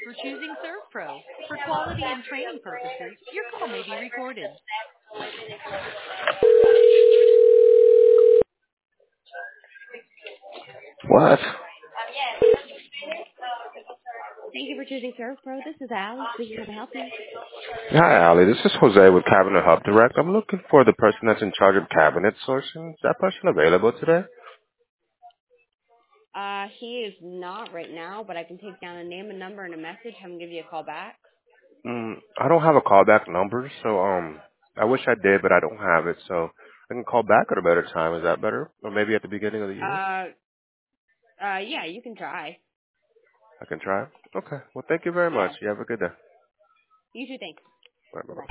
for choosing ServPro. For quality and training purposes, your call may be recorded. What? Thank you for choosing ServPro. This is Allie speaking. How may I help you? Hi, Ali. This is Jose with Cabinet Hub Direct. I'm looking for the person that's in charge of cabinet sourcing. Is that person available today? He is not right now, but I can take down a name, a number, and a message. Have him give you a call back. I don't have a callback number, so I wish I did, but I don't have it. So I can call back at a better time. Is that better? Or maybe at the beginning of the year? Uh, yeah, you can try. I can try. Okay. Well, thank you very much. Yeah. You have a good day. You too. Thanks. Bye Bye. bye.